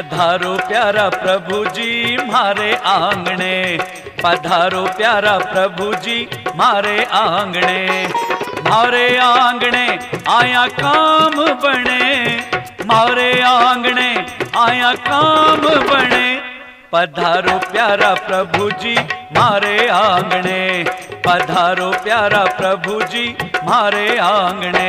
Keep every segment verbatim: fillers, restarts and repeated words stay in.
पधारो प्यारा प्रभु जी मारे आंगणे, पधारो प्यारा प्रभु जी मारे आंगणे। मारे आंगणे आया काम बने, मारे आंगणे आया काम बने। पधारो प्यारा प्रभु जी मारे आंगणे, पधारो प्यारा प्रभु जी मारे आंगणे।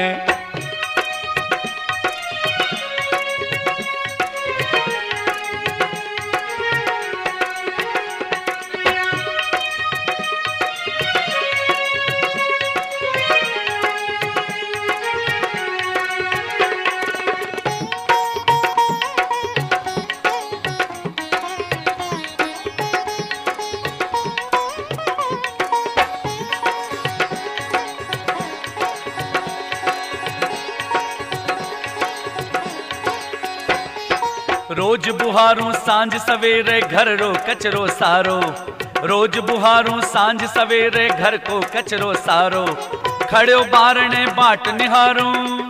रोज बुहारूं सांझ सवेरे घर रो कचरो सारो, रोज बुहारूं सांझ सवेरे घर को कचरो सारो। खड़ो बारणे बाट निहारूं,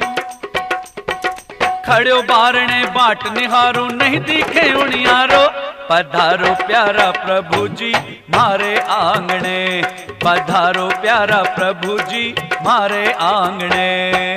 खड़ो बारणे बाट निहारूं नहीं दिखे उनियारो। पधारो प्यारा प्रभु जी मारे आंगणे, पधारो प्यारा प्रभु जी मारे आंगणे।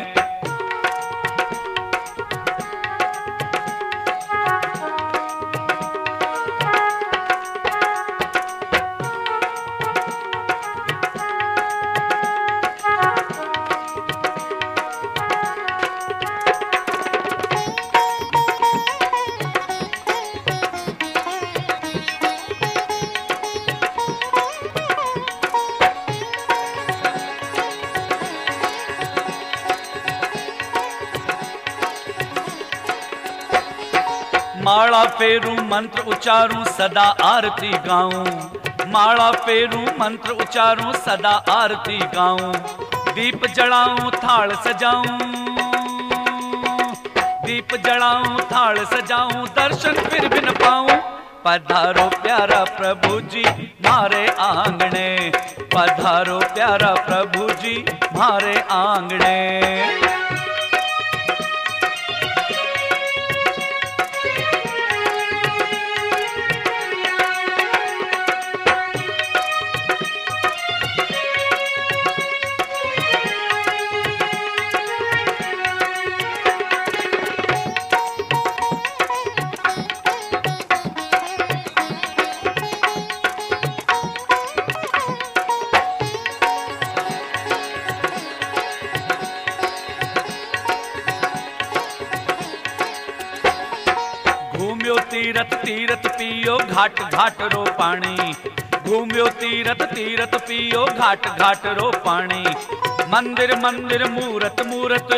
माला फेरूं मंत्र उचारूं सदा आरती गाऊं, माला फेरूं मंत्र उचारूं सदा आरती गाऊं। दीप जलाऊं थाल सजाऊं, दीप जलाऊं थाल सजाऊं दर्शन फिर भी न पाऊं। पधारो प्यारा प्रभु जी मारे आंगणे, पधारो प्यारा प्रभु जी मारे आंगणे। घूम्यो तीरथ तीरथ पियो घाट घाट रो पानी, घूम्यो तीरथ तीरथ पियो घाट घाट रो पानी। मंदिर मंदिर मूरत मूरत,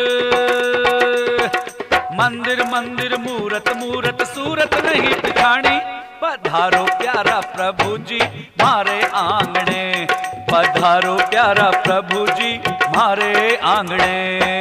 मंदिर मंदिर मूरत मूरत सूरत नहीं पिछाणी। पधारो प्यारा प्रभु जी मारे आंगणे, पधारो प्यारा प्रभु जी मारे आंगणे।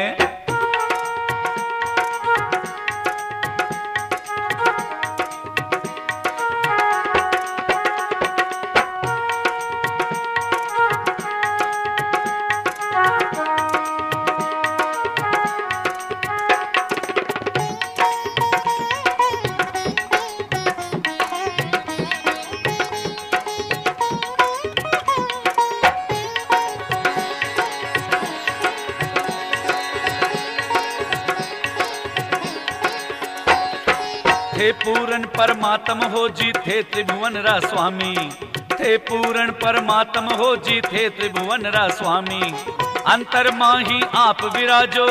थे पूरन परमात्म हो जी थे त्रिभुवन रा स्वामी, थे पूरन परमात्म हो जी थे त्रिभुवन रा स्वामी। अंतर माही आप विराजो,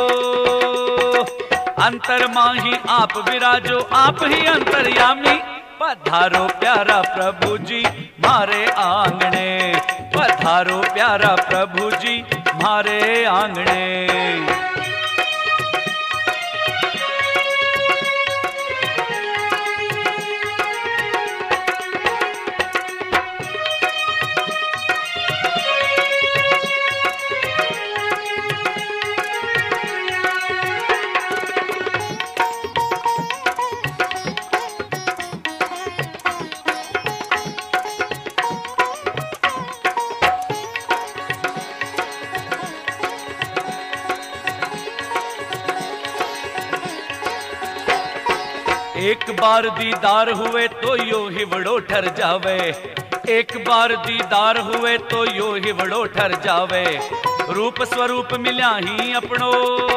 अंतर माही आप विराजो आप ही अंतर्यामी। पधारो प्यारा प्रभु जी मारे आंगणे, पधारो प्यारा प्रभु जी मारे आंगणे। एक बार दीदार हुए तो यो हिवड़ो ठर जावे, एक बार दीदार हुए तो यो हिवड़ो ठर जावे। रूप स्वरूप मिल्या ही अपनो,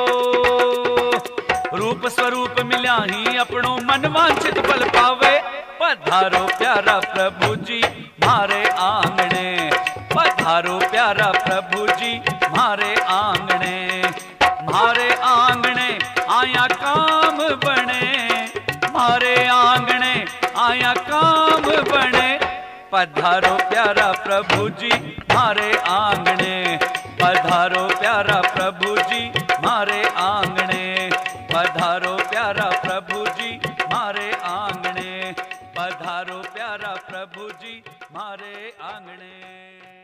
रूप स्वरूप मिल्या ही अपनो मन वांछित फल पावे। पधारो प्यारा प्रभु जी मारे आंगणे, पधारो प्यारा प्रभु जी मारे आंगणे। मारे आंगणे आया काम बने, मारे आंगणे आया काम बने। पधारो प्यारा प्रभु जी मारे आंगणे, पधारो प्यारा प्रभु जी मारे आंगणे, पधारो प्यारा प्रभु जी मारे आंगणे, पधारो प्यारा प्रभु जी मारे आंगणे।